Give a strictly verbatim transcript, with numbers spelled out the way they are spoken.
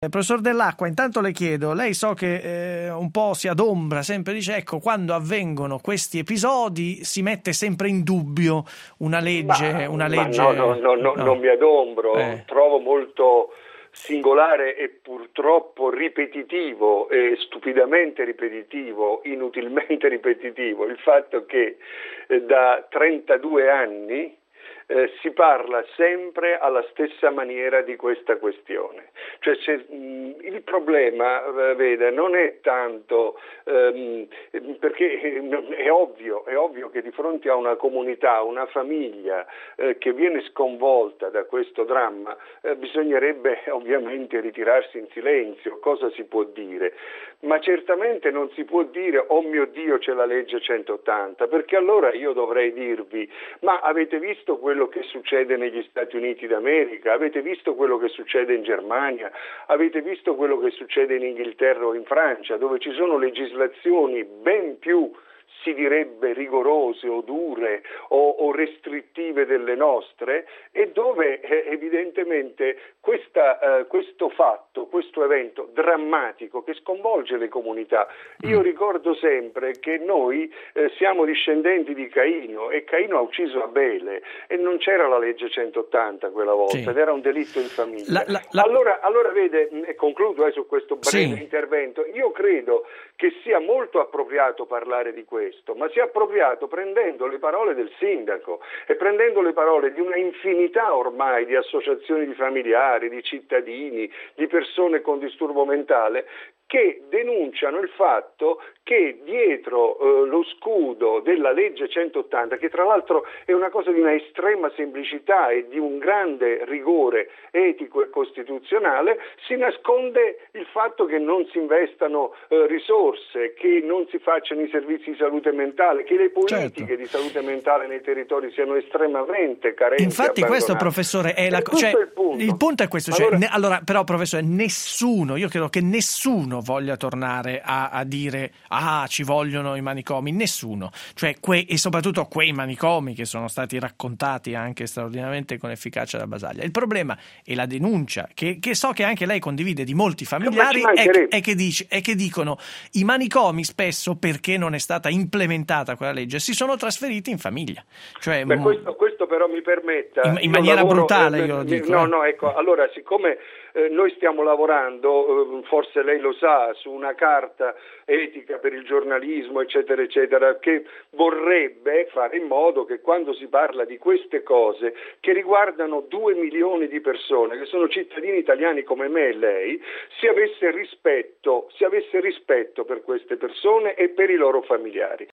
Eh, professor Dell'Acqua, intanto le chiedo, lei so che eh, un po' si adombra, sempre dice, ecco, quando avvengono questi episodi si mette sempre in dubbio una legge, Ma, una ma legge... no, no, no, no, no. non mi adombro, Eh. trovo molto singolare e purtroppo ripetitivo e stupidamente ripetitivo, inutilmente ripetitivo, il fatto che eh, da trentadue anni Eh, si parla sempre alla stessa maniera di questa questione. Cioè, se, mh, il problema, eh, vede, non è tanto ehm, perché è ovvio, è ovvio che di fronte a una comunità, una famiglia eh, che viene sconvolta da questo dramma, eh, bisognerebbe ovviamente ritirarsi in silenzio. Cosa si può dire? Ma certamente non si può dire oh mio Dio c'è la legge centottanta, perché allora io dovrei dirvi ma avete visto quello che succede negli Stati Uniti d'America, avete visto quello che succede in Germania, avete visto quello che succede in Inghilterra o in Francia, dove ci sono legislazioni ben più, si direbbe, rigorose o dure o, o restrittive delle nostre, e dove eh, evidentemente questa, eh, questo fatto, questo evento drammatico che sconvolge le comunità. Io ricordo sempre che noi eh, siamo discendenti di Caino e Caino ha ucciso Abele e non c'era la legge centottanta quella volta, Sì. ed era un delitto in famiglia. La, la, la... Allora, allora vede, e concludo eh, su questo breve Sì. intervento, io credo che sia molto appropriato parlare di questo, ma sia appropriato prendendo le parole del sindaco e prendendo le parole di una infinità ormai di associazioni di familiari, di cittadini, di persone con disturbo mentale, che denunciano il fatto che dietro eh, lo scudo della legge centottanta, che tra l'altro è una cosa di una estrema semplicità e di un grande rigore etico e costituzionale, si nasconde il fatto che non si investano eh, risorse, che non si facciano i servizi di salute mentale, che le politiche Certo. di salute mentale nei territori siano estremamente carenti. Infatti questo, professore, è la cosa, cioè, il punto. il punto è questo, cioè, Allora, ne, allora però professore, nessuno, io credo che nessuno voglia tornare a, a dire ah ci vogliono i manicomi, nessuno, cioè que, e soprattutto quei manicomi che sono stati raccontati anche straordinariamente con efficacia da Basaglia. Il problema è la denuncia che, che so che anche lei condivide di molti familiari è, è, che dice, è che dicono i manicomi spesso, perché non è stata implementata quella legge, si sono trasferiti in famiglia, cioè, Beh, questo, questo però mi permetta in, in maniera lavoro, brutale eh, io lo dico no eh. no ecco, allora siccome eh, noi stiamo lavorando, eh, forse lei lo sa, su una carta etica per il giornalismo eccetera eccetera, che vorrebbe fare in modo che quando si parla di queste cose che riguardano due milioni di persone che sono cittadini italiani come me e lei, si avesse rispetto, si avesse rispetto per queste persone e per i loro familiari.